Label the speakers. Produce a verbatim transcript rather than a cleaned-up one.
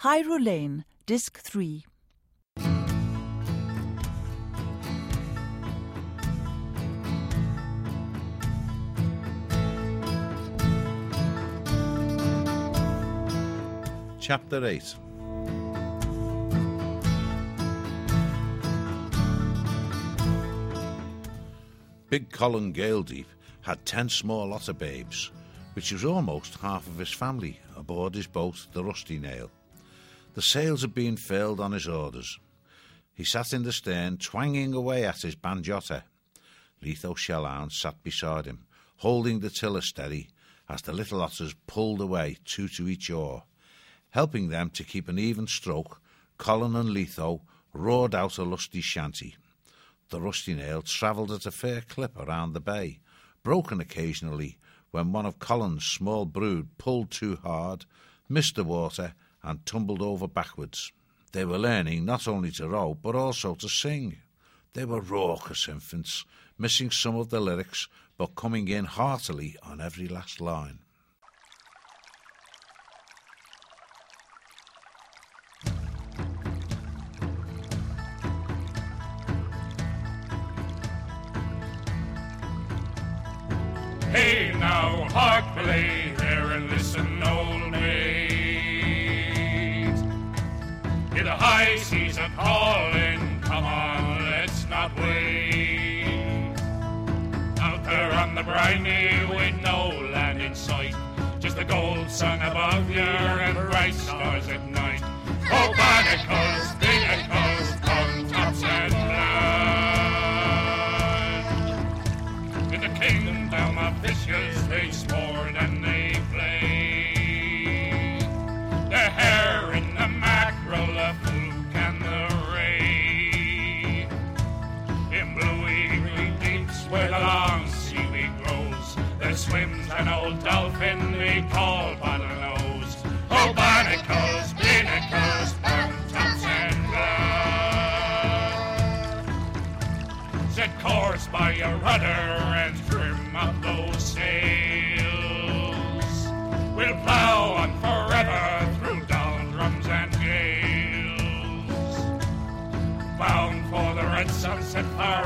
Speaker 1: Hyrule Lane, Disc three.
Speaker 2: Chapter eight. Big Colin Galedeep had ten small otter babes, which was almost half of his family, aboard his boat, the Rusty Nail. The sails had been filled on his orders. He sat in the stern, twanging away at his banjotta. Letho Shellhound sat beside him, holding the tiller steady as the little otters pulled away, two to each oar. Helping them to keep an even stroke, Colin and Letho roared out a lusty shanty. The Rusty Nail travelled at a fair clip around the bay, broken occasionally when one of Colin's small brood pulled too hard, missed the water, and tumbled over backwards. They were learning not only to row, but also to sing. They were raucous infants, missing some of the lyrics, but coming in heartily on every last line.
Speaker 3: Hey now, hark, belay, there and listen, old maid. Hear the high seas are calling, come on, let's not wait. Out there on the briny with no land in sight, just the gold sun above you and bright stars at night. Oh, barnacles, pinnacles, tongue tops and land. In the kingdom of fishes they sport and they play. The herring, the mackerel, the fluke and the ray. In bluey green deeps where the long seaweed grows, there swims an old dolphin they call bottlenose. Oh, barnacles, pinnacles, tongue tops and blood. Set course by your rudder and trim up those sails. We'll plough on forever through doldrums and gales, bound for the red sunset far